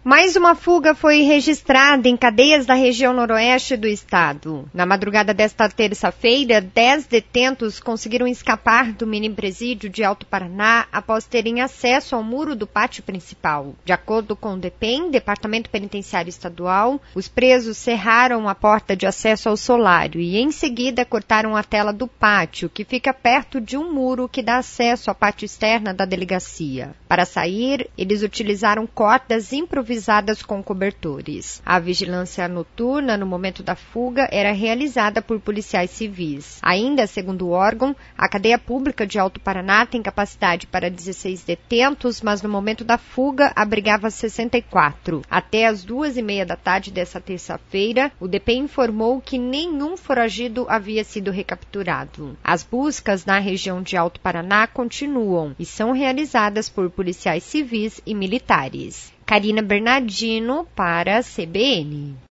Mais uma fuga foi registrada em cadeias da região noroeste do estado. Na madrugada desta terça-feira, 10 detentos conseguiram escapar do mini-presídio de Alto Paraná após terem acesso ao muro do pátio principal. De acordo com o DEPEN, Departamento Penitenciário Estadual, os presos cerraram a porta de acesso ao solário e, em seguida, cortaram a tela do pátio, que fica perto de um muro que dá acesso à parte externa da delegacia. Para sair, eles utilizaram cordas improvisadas com cobertores. A vigilância noturna no momento da fuga era realizada por policiais civis. Ainda, segundo o órgão, a cadeia pública de Alto Paraná tem capacidade para 16 detentos, mas no momento da fuga abrigava 64. Até as 2h30 da tarde dessa terça-feira, o DEPEN informou que nenhum foragido havia sido recapturado. As buscas na região de Alto Paraná continuam e são realizadas por policiais civis e militares. Karina Bernardino para a CBN.